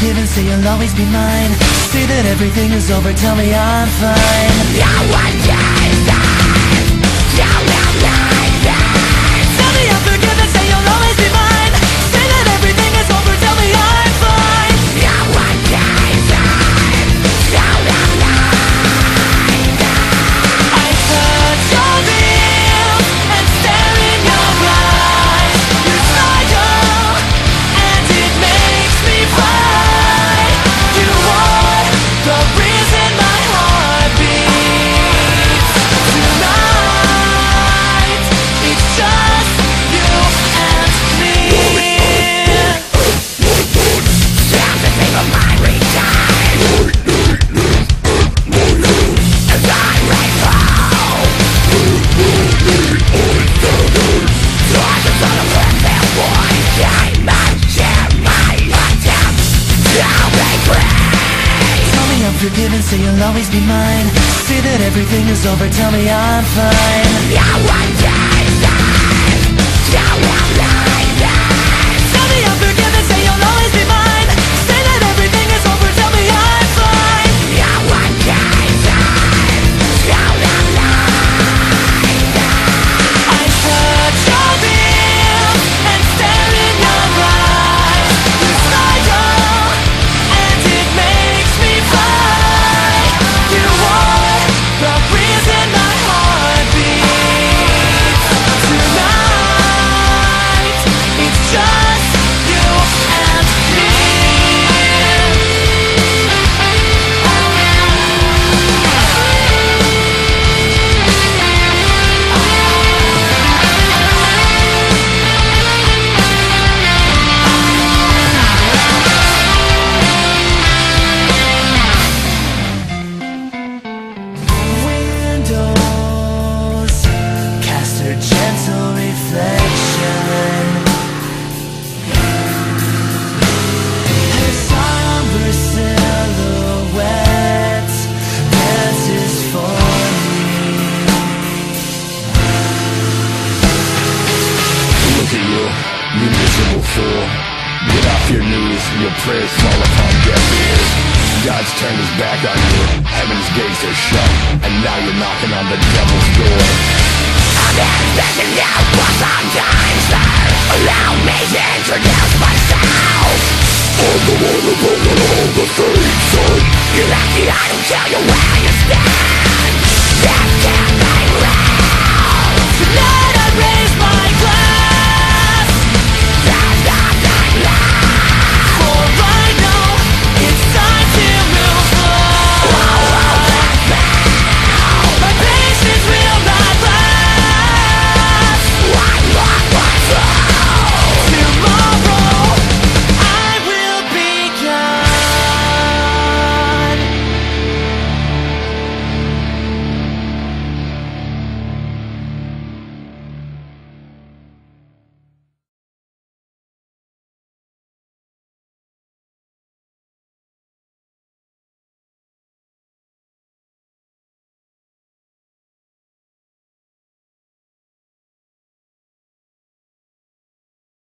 forgiven, say you'll always be mine. Say that everything is over, tell me I'm fine. No one does that. You will like that. Tell me I'm forgiven, say you'll always be mine. Say that everything is over, tell me I'm fine. No one does that. You will like that. I touch your lips and stare in your eyes. You smile and it makes me cry. You are the reason my heart beats. Tonight it's just you and me. Everything of mine return as I recall. Twice as on a breath there one time I share my attempts to be free. Tell me I'm forgiven, say you'll always be mine. Say that everything is over, tell me I'm fine. No one does that. You will like that. Tell me I'm forgiven, say you'll always be mine. Say that everything is over, tell me I'm fine. No one does that. You will like that. I touch your lips and stare in your eyes. You smile and it makes me cry. You are the reason my heart beats. Tonight it's just you and me. Windows cast her gentle reflection. Her somber silhouette dances for me. Look at you, you miserable fool. Get off your knees, your prayers fall upon deaf ears. God's turned his back on you, heaven's gates are shut, and now you're knocking on the devil's door. I'm expecting you for some time, sir. Allow me to introduce myself. I'm the one who broke all the things, son. You're lucky I don't tell you where you stand. That can't